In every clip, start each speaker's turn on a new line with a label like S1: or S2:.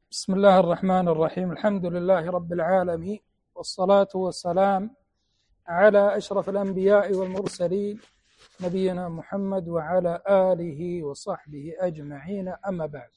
S1: بسم الله الرحمن الرحيم. الحمد لله رب العالمين، والصلاة والسلام على أشرف الأنبياء والمرسلين نبينا محمد وعلى آله وصحبه أجمعين، أما بعد.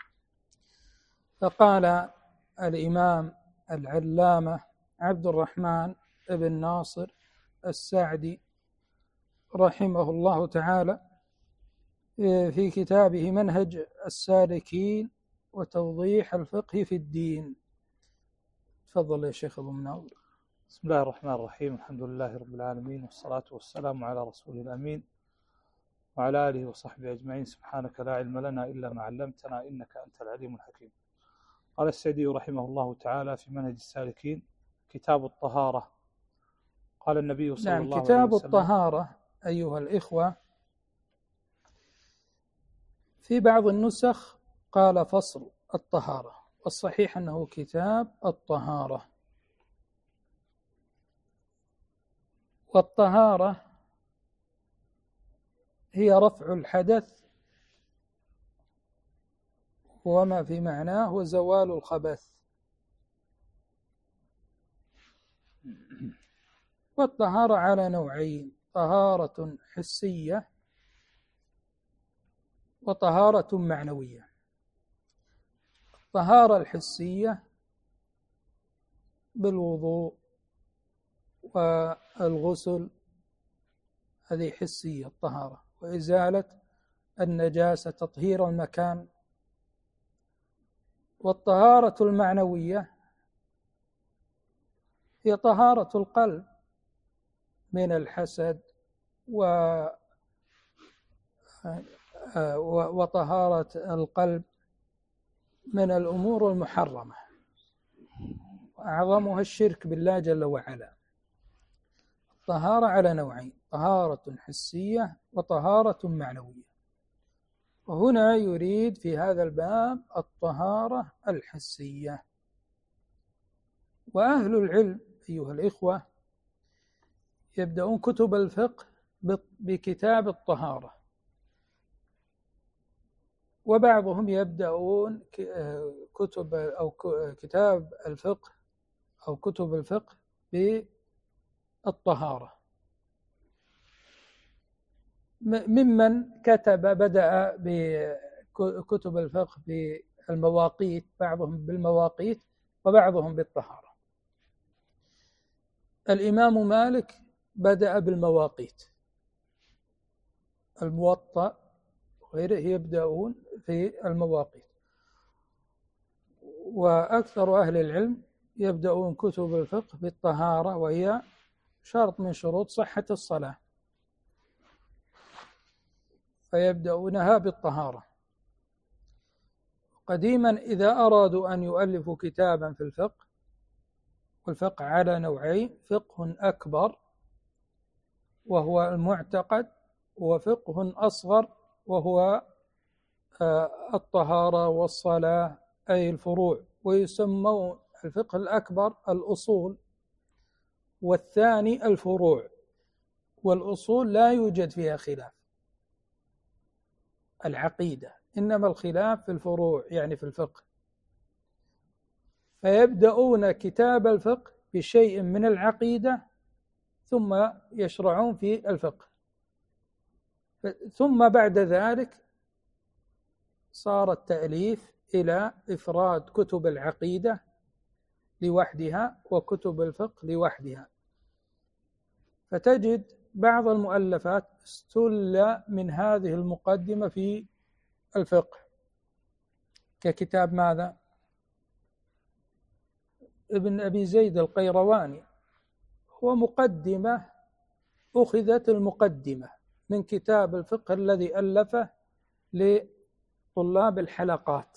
S1: فقال الإمام العلامة عبد الرحمن بن ناصر السعدي رحمه الله تعالى في كتابه منهج السالكين وتوضيح الفقه في الدين. تفضل يا شيخ أبو مناور.
S2: بسم الله الرحمن الرحيم. الحمد لله رب العالمين، والصلاة والسلام على رسوله الأمين وعلى آله وصحبه أجمعين. سبحانك لا علم لنا إلا ما علمتنا إنك أنت العليم الحكيم. قال السعدي رحمه الله تعالى في منهج السالكين: كتاب الطهارة. قال النبي صلى الله عليه وسلم:
S1: كتاب الطهارة أيها الإخوة، في بعض النسخ قال فصل الطهارة، والصحيح أنه كتاب الطهارة. والطهارة هي رفع الحدث وما في معناه وزوال الخبث. والطهارة على نوعين: طهارة حسية وطهارة معنوية. الطهارة الحسية بالوضوء والغسل، هذه حسية الطهارة، وإزالة النجاسة، تطهير المكان. والطهارة المعنوية هي طهارة القلب من الحسد وطهارة القلب من الأمور المحرمة، وأعظمها الشرك بالله جل وعلا. الطهارة على نوعين: طهارة حسية وطهارة معنوية. وهنا يريد في هذا الباب الطهارة الحسية. وأهل العلم أيها الإخوة يبدأون كتب الفقه بكتاب الطهارة، وبعضهم يبدأون كتاب الفقه أو كتب الفقه بالطهارة. ممن بدأ بكتب الفقه بالمواقيت، بعضهم بالمواقيت وبعضهم بالطهارة. الإمام مالك بدأ بالمواقيت، الموطأ وغيره يبدأون في المواقيت. وأكثر أهل العلم يبدأون كتب الفقه بالطهارة، وهي شرط من شروط صحة الصلاة، فيبدأونها بالطهارة. قديما إذا أرادوا أن يؤلفوا كتابا في الفقه، والفقه على نوعين: فقه أكبر وهو المعتقد، وفقه أصغر وهو الطهارة والصلاة أي الفروع. ويسمون الفقه الأكبر الأصول، والثاني الفروع. والأصول لا يوجد فيها خلاف، العقيدة، إنما الخلاف في الفروع يعني في الفقه. فيبدأون كتاب الفقه بشيء من العقيدة ثم يشرعون في الفقه. ثم بعد ذلك صار التأليف إلى إفراد كتب العقيدة لوحدها وكتب الفقه لوحدها. فتجد بعض المؤلفات استل من هذه المقدمة في الفقه، ككتاب ماذا؟ ابن أبي زيد القيرواني، هو مقدمة، أخذت المقدمة من كتاب الفقه الذي ألفه لطلاب الحلقات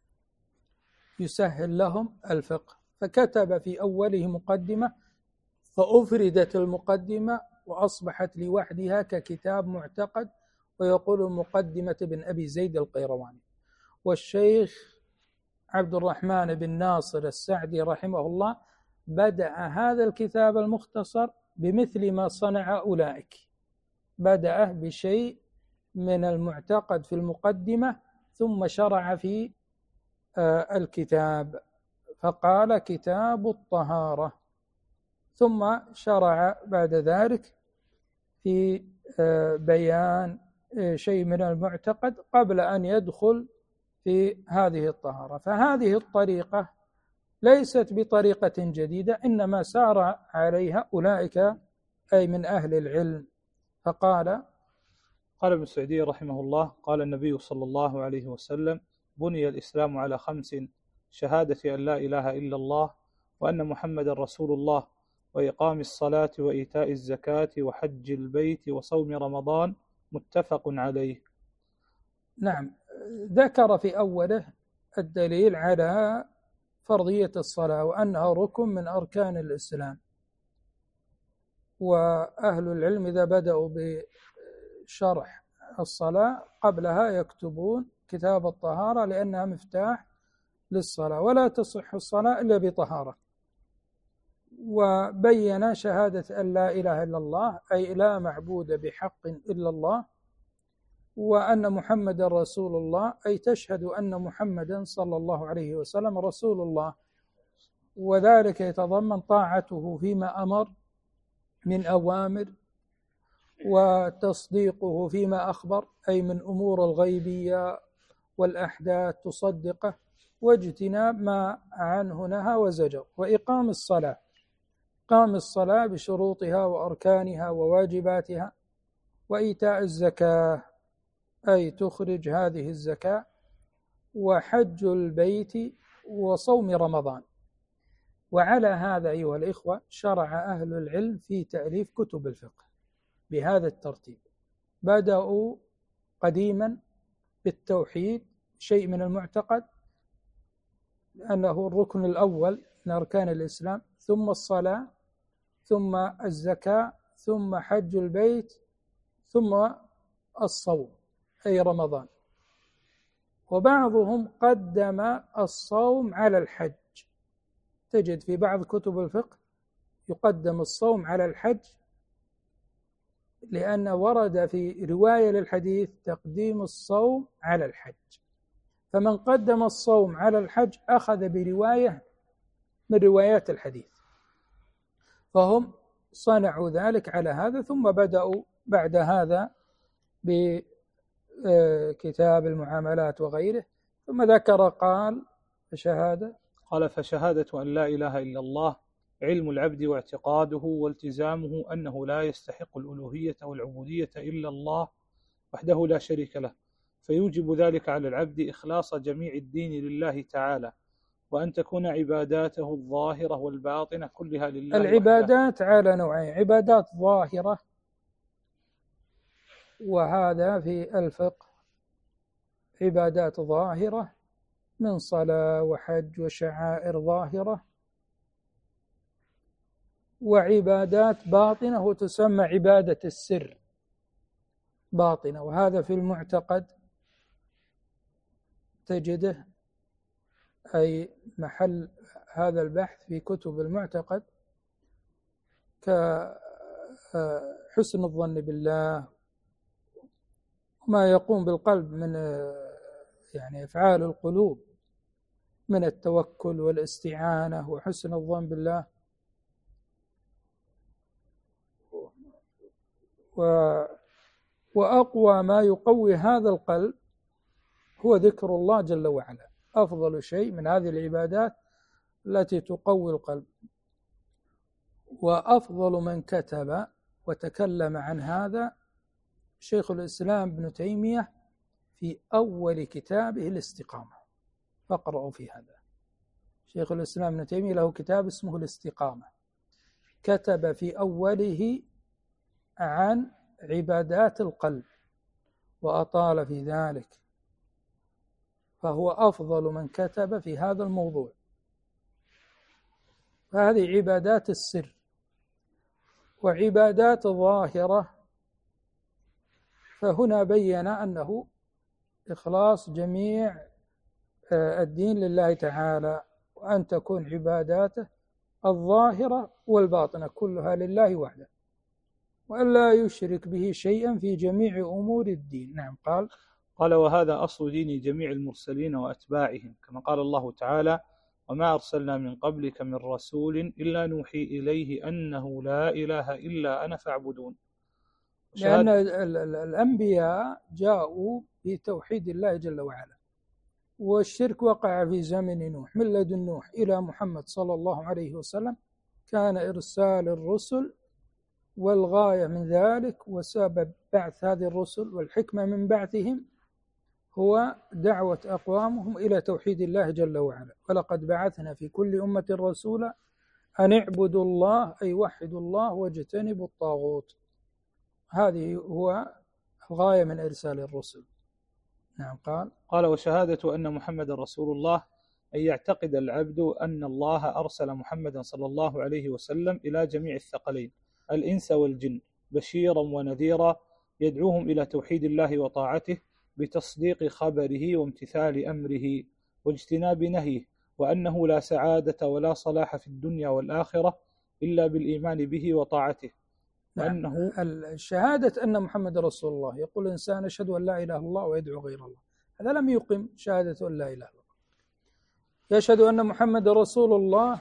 S1: يسهل لهم الفقه، فكتب في أوله مقدمة، فأفردت المقدمة وأصبحت لوحدها ككتاب معتقد، ويقول مقدمة ابن أبي زيد القيرواني. والشيخ عبد الرحمن بن ناصر السعدي رحمه الله بدأ هذا الكتاب المختصر بمثل ما صنع أولئك، بدأ بشيء من المعتقد في المقدمة، ثم شرع في الكتاب، فقال كتاب الطهارة، ثم شرع بعد ذلك في بيان شيء من المعتقد قبل أن يدخل في هذه الطهارة. فهذه الطريقة ليست بطريقة جديدة، إنما سار عليها أولئك أي من أهل العلم. فقال
S2: ابن سعدي رحمه الله: قال النبي صلى الله عليه وسلم: بني الإسلام على 5: شهادة أن لا إله إلا الله وأن محمد رسول الله، وإقام الصلاة وإيتاء الزكاة وحج البيت وصوم رمضان، متفق عليه.
S1: نعم، ذكر في أوله الدليل على فرضية الصلاة وأنها ركن من أركان الإسلام. وأهل العلم إذا بدأوا بشرح الصلاة قبلها يكتبون كتاب الطهارة، لأنها مفتاح للصلاة، ولا تصح الصلاة إلا بطهارة. وبين شهادة أن لا إله إلا الله، أي لا معبود بحق إلا الله، وأن محمد رسول الله، أي تشهد أن محمدا صلى الله عليه وسلم رسول الله، وذلك يتضمن طاعته فيما أمر من أوامر، وتصديقه فيما أخبر أي من أمور الغيبية والأحداث تصدقه، واجتناب ما عنه نهى وزجر، وإقام الصلاة، قام الصلاة بشروطها وأركانها وواجباتها، وإيتاء الزكاة أي تخرج هذه الزكاة، وحج البيت وصوم رمضان. وعلى هذا أيها الإخوة شرع أهل العلم في تأليف كتب الفقه بهذا الترتيب. بدأوا قديما بالتوحيد، شيء من المعتقد أنه الركن الأول من أركان الإسلام، ثم الصلاة، ثم الزكاة، ثم حج البيت، ثم الصوم أي رمضان. وبعضهم قدم الصوم على الحج، تجد في بعض كتب الفقه يقدم الصوم على الحج، لأن ورد في رواية للحديث تقديم الصوم على الحج، فمن قدم الصوم على الحج أخذ برواية من روايات الحديث، فهم صنعوا ذلك على هذا. ثم بدأوا بعد هذا بكتاب المعاملات وغيره، ثم ذكر قال
S2: فشهادة أن لا إله إلا الله علم العبد واعتقاده والتزامه أنه لا يستحق الألوهية والعبودية إلا الله وحده لا شريك له، فيوجب ذلك على العبد إخلاص جميع الدين لله تعالى، وأن تكون عباداته الظاهرة والباطنة كلها لله.
S1: العبادات على نوعين: عبادات ظاهرة، وهذا في الفقه عبادات ظاهرة من صلاة وحج وشعائر ظاهرة، وعبادات باطنة وتسمى عبادة السر باطنة، وهذا في المعتقد تجده، أي محل هذا البحث في كتب المعتقد، كحسن الظن بالله، ما يقوم بالقلب من يعني أفعال القلوب من التوكل والاستعانة وحسن الظن بالله. وأقوى ما يقوي هذا القلب هو ذكر الله جل وعلا، أفضل شيء من هذه العبادات التي تقوي القلب. وأفضل من كتب وتكلم عن هذا شيخ الإسلام ابن تيمية في أول كتابه الاستقامة، فاقرأوا في هذا. شيخ الإسلام ابن تيمية له كتاب اسمه الاستقامة، كتب في أوله عن عبادات القلب وأطال في ذلك، فهو أفضل من كتب في هذا الموضوع. فهذه عبادات السر. وعبادات ظاهرة، فهنا بين أنه إخلاص جميع الدين لله تعالى، وأن تكون عباداته الظاهرة والباطنة كلها لله وحده، وأن لا يشرك به شيئا في جميع أمور الدين. نعم.
S2: قال وهذا أصل دين جميع المرسلين وأتباعهم، كما قال الله تعالى وما أرسلنا من قبلك من رسول إلا نوحي إليه أنه لا إله إلا أنا فاعبدون.
S1: لأن الأنبياء جاءوا بتوحيد الله جل وعلا، والشرك وقع في زمن نوح، من لدن نوح إلى محمد صلى الله عليه وسلم كان إرسال الرسل، والغاية من ذلك وسبب بعث هذه الرسل والحكمة من بعثهم هو دعوة أقوامهم إلى توحيد الله جل وعلا. ولقد بعثنا في كل أمة رسولا أن اعبدوا الله أي وحدوا الله واجتنبوا الطاغوت. هذه هو الغاية من إرسال الرسل. نعم.
S2: قال وشهادة أن محمد رسول الله أن يعتقد العبد أن الله أرسل محمدا صلى الله عليه وسلم إلى جميع الثقلين الإنس والجن بشيرا ونذيرا يدعوهم إلى توحيد الله وطاعته بتصديق خبره وامتثال أمره واجتناب نهيه، وأنه لا سعادة ولا صلاح في الدنيا والآخرة إلا بالإيمان به وطاعته.
S1: وأنه الشهادة أن محمد رسول الله، يقول الإنسان أشهد أن لا إله إلا الله ويدعو غير الله، هذا لم يقم شهادة أن لا إله إلا الله. يشهد أن محمد رسول الله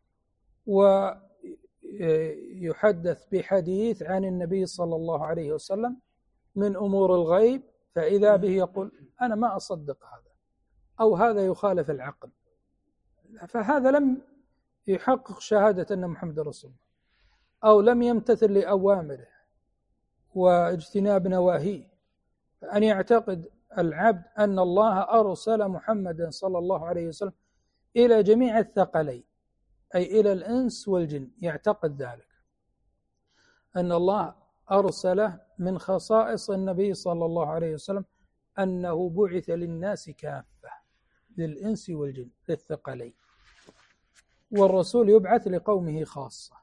S1: ويحدث بحديث عن النبي صلى الله عليه وسلم من أمور الغيب، فإذا به يقول أنا ما أصدق هذا، أو هذا يخالف العقل، فهذا لم يحقق شهادة أن محمد رسول الله، أو لم يمتثل لأوامره واجتناب نواهيه. فأن يعتقد العبد أن الله أرسل محمدا صلى الله عليه وسلم إلى جميع الثقلين أي إلى الإنس والجن، يعتقد ذلك أن الله أرسله. من خصائص النبي صلى الله عليه وسلم أنه بعث للناس كافة، للإنس والجن، للثقلين، والرسول يبعث لقومه خاصة،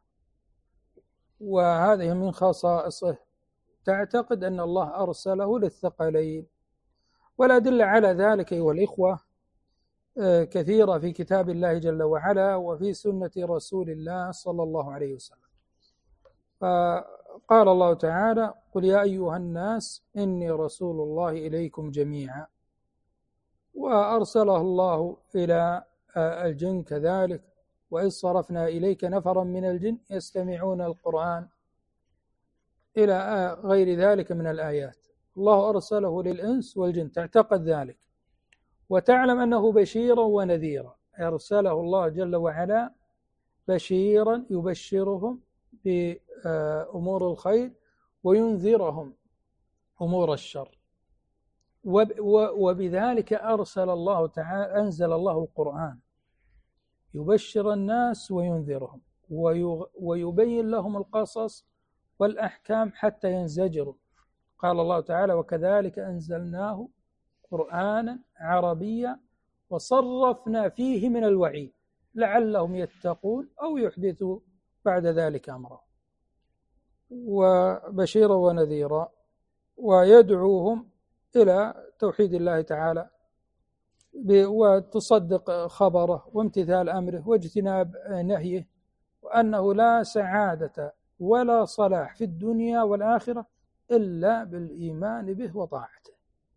S1: وهذه من خصائصه. تعتقد أن الله أرسله للثقلين، والأدلة على ذلك أيها الإخوة كثيرة في كتاب الله جل وعلا وفي سنة رسول الله صلى الله عليه وسلم. فقال الله تعالى قل يا أيها الناس إني رسول الله إليكم جميعا، وأرسله الله إلى الجن كذلك، وإذ صرفنا إليك نفرا من الجن يستمعون القرآن، إلى غير ذلك من الآيات. الله أرسله للإنس والجن، تعتقد ذلك وتعلم أنه بشيرا ونذيرا. أرسله الله جل وعلا بشيرا يبشرهم بأمور الخير وينذرهم أمور الشر، وبذلك أرسل الله تعالى، أنزل الله القرآن يبشر الناس وينذرهم ويبين لهم القصص والأحكام حتى ينزجروا. قال الله تعالى وكذلك أنزلناه قرآنا عربيا وصرفنا فيه من الوعيد لعلهم يتقون أو يحدثوا بعد ذلك أمرا، وبشيرا ونذيرا، ويدعوهم إلى توحيد الله تعالى وتصدق خبره وامتثال أمره واجتناب نهيه، وأنه لا سعادة ولا صلاح في الدنيا والآخرة إلا بالإيمان به وطاعته.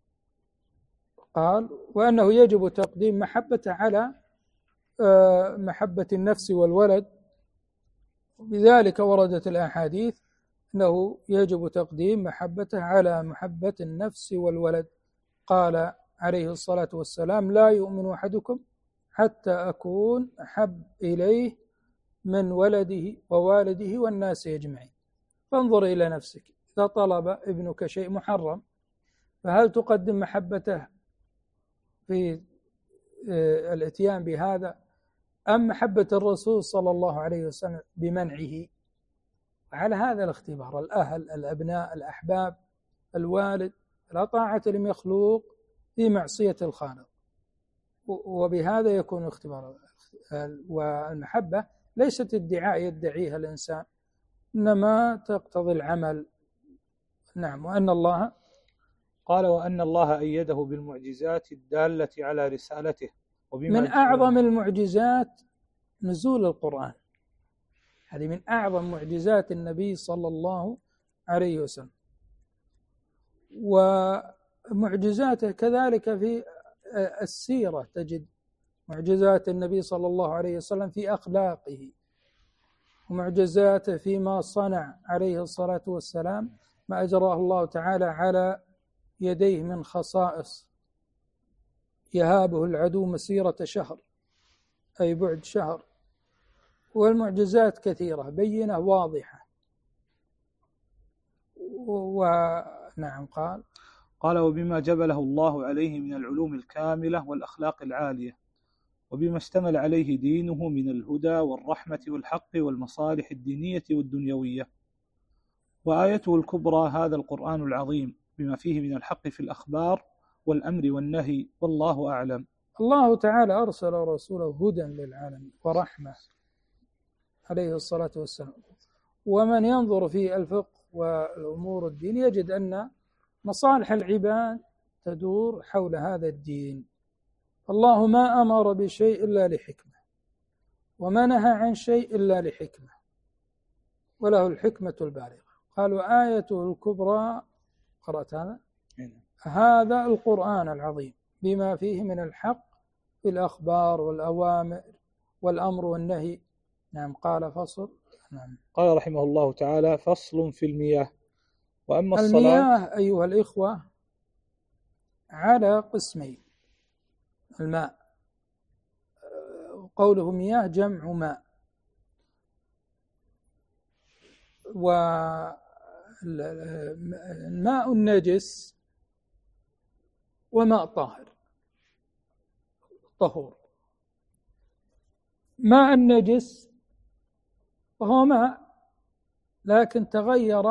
S1: قال وأنه يجب تقديم محبته على محبة النفس والولد، بذلك وردت الأحاديث أنه يجب تقديم محبته على محبة النفس والولد. قال عليه الصلاة والسلام لا يؤمن أحدكم حتى أكون أحب إليه من ولده ووالده والناس أجمعين. فانظر إلى نفسك، إذا طلب ابنك شيء محرم فهل تقدم محبته في الاتيان بهذا أم محبة الرسول صلى الله عليه وسلم بمنعه؟ على هذا الاختبار، الأهل، الأبناء، الأحباب، الوالد، لا طاعة لمخلوق في معصية الخالق، وبهذا يكون اختبار. والمحبة ليست ادعاء يدعيها الإنسان، إنما تقتضي العمل. نعم. وأن الله
S2: قال وأن الله أيده بالمعجزات الدالة على رسالته،
S1: من أعظم المعجزات نزول القرآن، هذه من أعظم معجزات النبي صلى الله عليه وسلم. ومعجزاته كذلك في السيرة، تجد معجزات النبي صلى الله عليه وسلم في أخلاقه، ومعجزاته فيما صنع عليه الصلاة والسلام، ما أجراه الله تعالى على يديه من خصائص، يهابه العدو مسيرة شهر أي بعد شهر. والمعجزات كثيرة بينة واضحة. ونعم
S2: قال وبما جبله الله عليه من العلوم الكاملة والأخلاق العالية، وبما اشتمل عليه دينه من الهدى والرحمة والحق والمصالح الدينية والدنيوية. وآيته الكبرى هذا القرآن العظيم بما فيه من الحق في الأخبار والأمر والنهي، والله أعلم.
S1: الله تعالى أرسل رسوله هدى للعالمين ورحمة عليه الصلاة والسلام. ومن ينظر في الفقه والأمور الدين يجد أن مصالح العباد تدور حول هذا الدين. الله ما أمر بشيء إلا لحكمة، وما نهى عن شيء إلا لحكمة، وله الحكمة البالغة. قالوا آيته الكبرى، قرأت هذا؟ هذا القرآن العظيم بما فيه من الحق في الأخبار والأوامر والأمر والنهي. نعم. قال فصل. نعم.
S2: قال رحمه الله تعالى: فصل في المياه. وأما
S1: المياه أيها الإخوة على قسمين: الماء، قوله مياه جمع ماء، والماء النجس وماء طاهر طهور. ماء النجس وهو ماء لكن تغير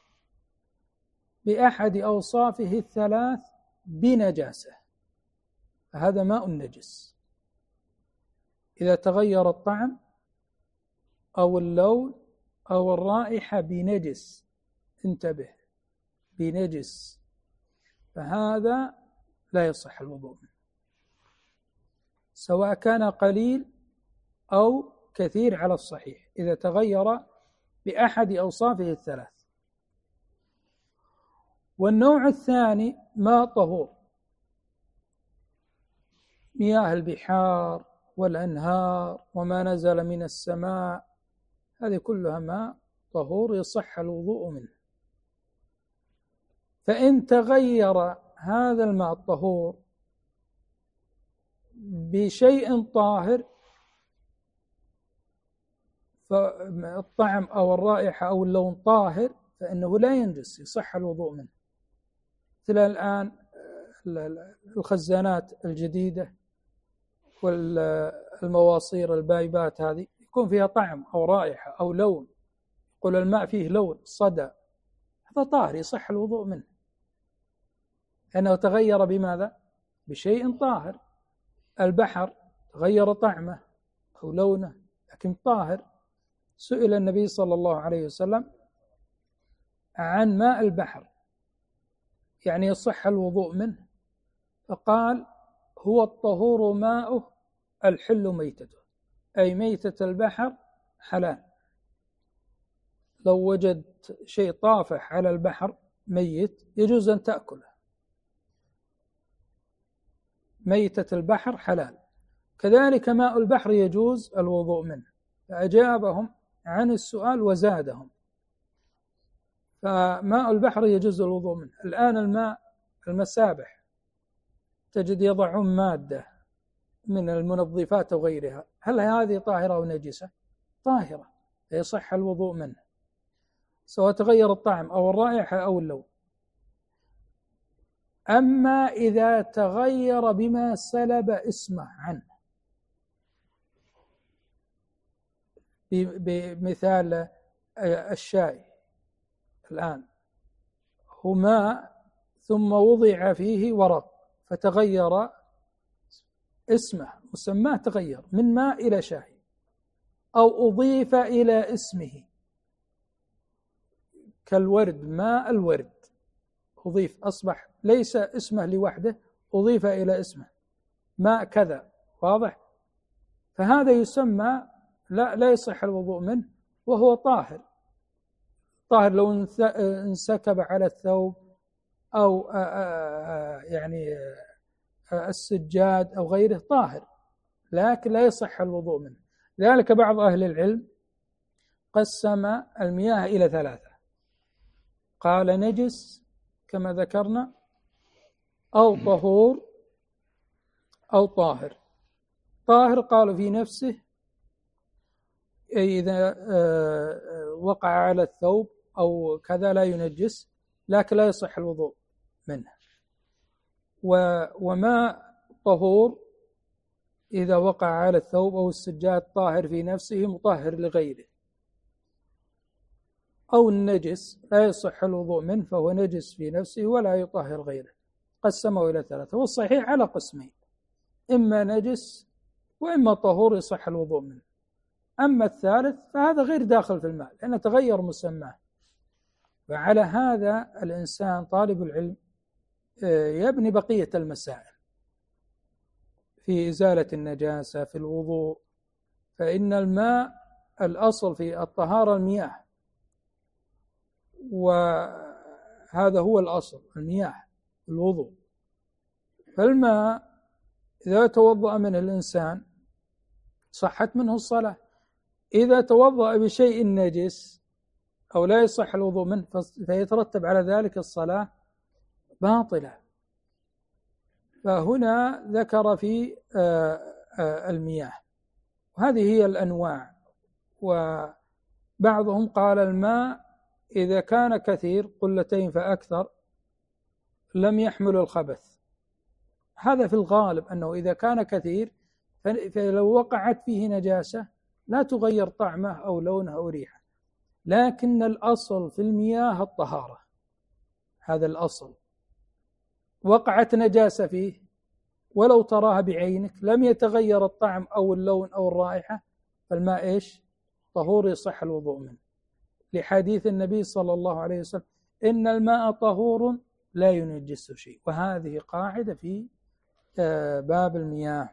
S1: بأحد أوصافه الثلاث بنجاسة، فهذا ماء النجس. إذا تغير الطعم أو اللون أو الرائحة بنجس، انتبه، بنجس، فهذا لا يصح الوضوء منه، سواء كان قليل أو كثير على الصحيح، إذا تغير بأحد أوصافه الثلاث. والنوع الثاني ماء طهور، مياه البحار والأنهار وما نزل من السماء، هذه كلها ماء طهور يصح الوضوء منه. فإن تغير هذا الماء الطهور بشيء طاهر، فالطعم أو الرائحة أو اللون طاهر، فإنه لا ينجس، يصح الوضوء منه. مثل الآن الخزانات الجديدة والمواصير البايبات، هذه يكون فيها طعم أو رائحة أو لون، يقول الماء فيه لون صدى، هذا طاهر يصح الوضوء منه، لأنه تغير بماذا؟ بشيء طاهر. البحر تغير طعمه أو لونه لكن طاهر. سئل النبي صلى الله عليه وسلم عن ماء البحر، يعني يصح الوضوء منه، فقال: هو الطهور ماؤه الحل ميتته، أي ميتة البحر حلال. لو وجدت شيء طافح على البحر ميت يجوز أن تأكله، ميتة البحر حلال. كذلك ماء البحر يجوز الوضوء منه. فأجابهم عن السؤال وزادهم، فماء البحر يجوز الوضوء منه. الآن الماء المسابح تجد يضعون مادة من المنظفات وغيرها، هل هذه طاهرة أو نجسة؟ طاهرة، يصح الوضوء منه سواء تغير الطعم أو الرائحة أو اللون. أما إذا تغير بما سلب اسمه عنه، بمثال الشاي الآن هو ماء ثم وضع فيه ورق فتغير اسمه، مسماه تغير من ماء إلى شاي، أو أضيف إلى اسمه كالورد، ماء الورد أضيف، أصبح ليس اسمه لوحده، أضيف إلى اسمه ماء كذا، واضح؟ فهذا يسمى لا يصح الوضوء منه، وهو طاهر. طاهر لو انسكب على الثوب أو يعني السجاد أو غيره طاهر، لكن لا يصح الوضوء منه. لذلك بعض أهل العلم قسم المياه إلى ثلاثة، قال نجس كما ذكرنا، أو طهور، أو طاهر. طاهر قالوا في نفسه، إذا وقع على الثوب أو كذا لا ينجس، لكن لا يصح الوضوء منه. وماء طهور إذا وقع على الثوب أو السجاد طاهر في نفسه مطهر لغيره. أو النجس لا يصح الوضوء منه، فهو نجس في نفسه ولا يطهر غيره. قسمه إلى ثلاثة، والصحيح على قسمين، إما نجس وإما طهور يصح الوضوء منه. أما الثالث فهذا غير داخل في الماء لأنه تغير مسماه. وعلى هذا الإنسان طالب العلم يبني بقية المسائل في إزالة النجاسة في الوضوء. فإن الماء الأصل في الطهارة المياه، وهذا هو الأصل، المياه الوضوء. فالماء إذا توضأ منه الإنسان صحت منه الصلاة. إذا توضأ بشيء نجس أو لا يصح الوضوء منه فيترتب على ذلك الصلاة باطلة. فهنا ذكر في المياه، وهذه هي الأنواع. وبعضهم قال الماء إذا كان كثير قلتين فأكثر لم يحمل الخبث. هذا في الغالب أنه إذا كان كثير فلو وقعت فيه نجاسة لا تغير طعمه أو لونه أو ريحه. لكن الأصل في المياه الطهارة، هذا الأصل. وقعت نجاسة فيه ولو تراها بعينك لم يتغير الطعم أو اللون أو الرائحة، فالماء إيش؟ طهور يصح الوضوء منه، لحديث النبي صلى الله عليه وسلم إن الماء طهور لا ينجس شيء. وهذه قاعدة في باب المياه،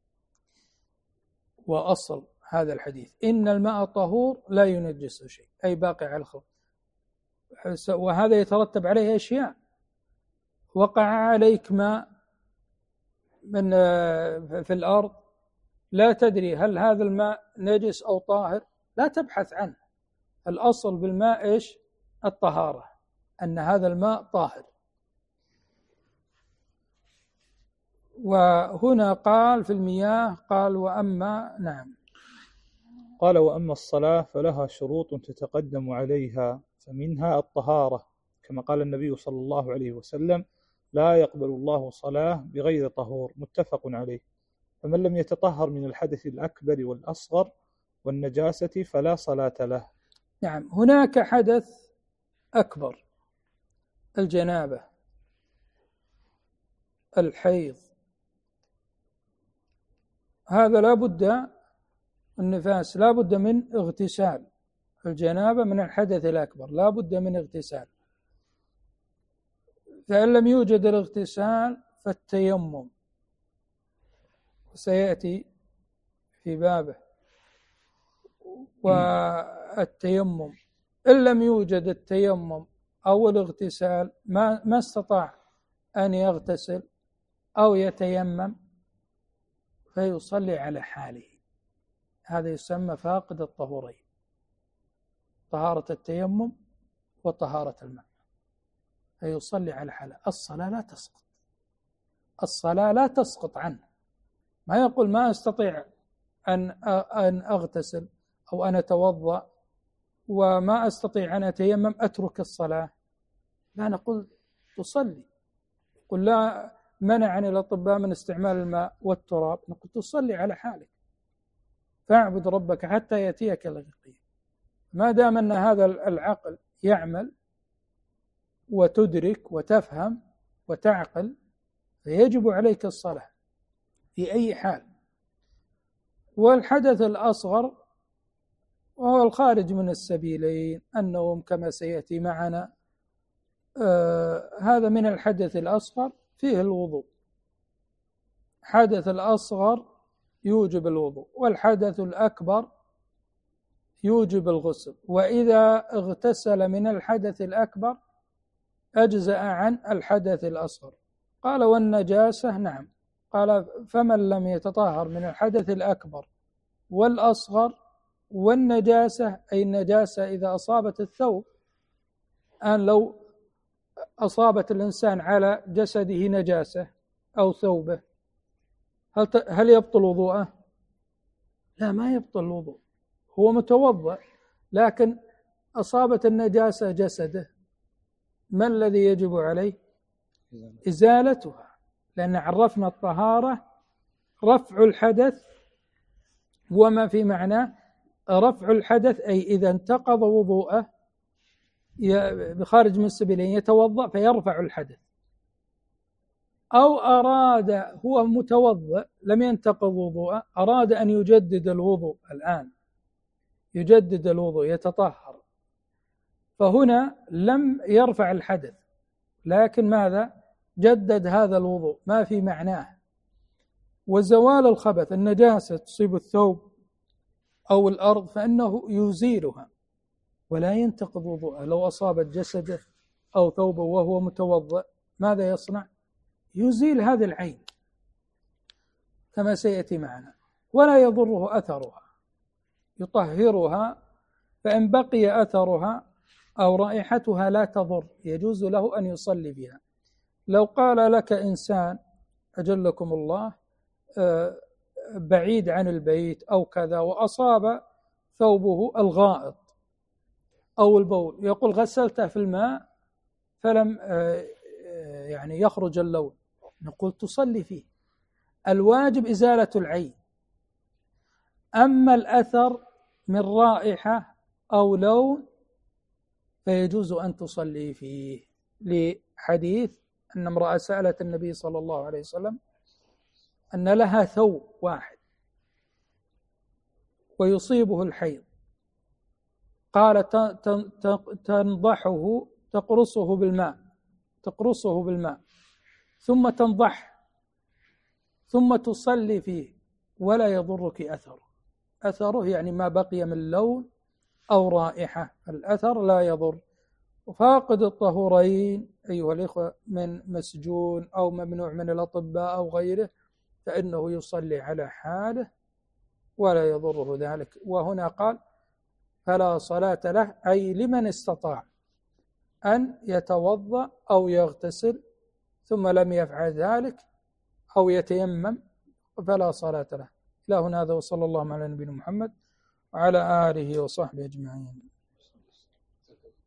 S1: وأصل هذا الحديث إن الماء طهور لا ينجس شيء، أي باقي على الخبث. وهذا يترتب عليه أشياء. وقع عليك ماء من في الأرض لا تدري هل هذا الماء نجس أو طاهر، لا تبحث عنه. الأصل بالماء إيش؟ الطهارة، أن هذا الماء طاهر. وهنا قال في المياه قال وأما نعم
S2: قال وأما الصلاة فلها شروط تتقدم عليها، فمنها الطهارة، كما قال النبي صلى الله عليه وسلم لا يقبل الله صلاة بغير طهور، متفق عليه. فمن لم يتطهر من الحدث الأكبر والأصغر والنجاسة فلا صلاة له.
S1: نعم، هناك حدث أكبر، الجنابة، الحيض، هذا لا بد، النفاس لا بد من اغتسال. الجنابة من الحدث الأكبر لا بد من اغتسال. فإن لم يوجد الاغتسال فالتيمم، سيأتي في بابه. والتيمم إن لم يوجد التيمم أو الاغتسال ما استطاع أن يغتسل أو يتيمم فيصلي على حاله. هذا يسمى فاقد الطهورين، طهارة التيمم وطهارة الماء، فيصلي على حاله. الصلاة لا تسقط، الصلاة لا تسقط عنه. ما يقول ما أستطيع أن أغتسل أو أن أتوضأ وما أستطيع أن أتيمم أترك الصلاة. لا، نقول تصلي. قل لا منعني الأطباء من استعمال الماء والتراب، نقول تصلي على حالك، فاعبد ربك حتى يأتيك اليقين. ما دام أن هذا العقل يعمل وتدرك وتفهم وتعقل فيجب عليك الصلاة في أي حال. والحدث الأصغر وهو الخارج من السبيلين، النوم كما سيأتي معنا، هذا من الحدث الأصغر فيه الوضوء. حدث الأصغر يوجب الوضوء، والحدث الأكبر يوجب الغسل. وإذا اغتسل من الحدث الأكبر أجزأ عن الحدث الأصغر. قال والنجاسة نعم. قال فمن لم يتطهر من الحدث الأكبر والأصغر والنجاسة، أي النجاسة إذا أصابت الثوب، أن لو أصابت الإنسان على جسده نجاسة أو ثوبه هل يبطل وضوءه؟ لا، ما يبطل الوضوء، هو متوضأ، لكن أصابت النجاسة جسده، ما الذي يجب عليه؟ إزالتها، لأن عرفنا الطهارة رفع الحدث، وما في معنى رفع الحدث أي إذا انتقض وضوءه بخارج من السبيلين يتوضأ فيرفع الحدث، أو أراد هو متوضأ لم ينتقض وضوءه أراد أن يجدد الوضوء الآن، يجدد الوضوء يتطهر، فهنا لم يرفع الحدث، لكن ماذا؟ جدد هذا الوضوء، ما في معناه. وزوال الخبث، النجاسة تصيب الثوب أو الأرض فإنه يزيلها ولا ينتقض وضوءه. لو أصابت جسده أو ثوبه وهو متوضأ ماذا يصنع؟ يزيل هذه العين كما سيأتي معنا، ولا يضره أثرها، يطهرها، فإن بقي أثرها أو رائحتها لا تضر، يجوز له أن يصلي بها. لو قال لك إنسان أجلكم الله بعيد عن البيت أو كذا وأصاب ثوبه الغائط أو البول، يقول غسلته في الماء فلم يعني يخرج اللون، نقول تصلي فيه، الواجب إزالة العين. أما الأثر من رائحة أو لون فيجوز أن تصلي فيه، لحديث أن امرأة سألت النبي صلى الله عليه وسلم أن لها ثوب واحد ويصيبه الحيض، قال تنضحه تقرصه بالماء ثم تنضح ثم تصلي فيه ولا يضرك أثره يعني ما بقي من لون أو رائحة، الأثر لا يضر. وفاقد الطهورين أيها الإخوة من مسجون أو ممنوع من الأطباء أو غيره فإنه يصلي على حاله ولا يضره ذلك. وهنا قال فلا صلاة له، أي لمن استطاع أن يتوضأ أو يغتسل ثم لم يفعل ذلك أو يتيمم فلا صلاة له. إلى هنا هذا، وصلى الله على نبينا محمد وعلى آله وصحبه أجمعين.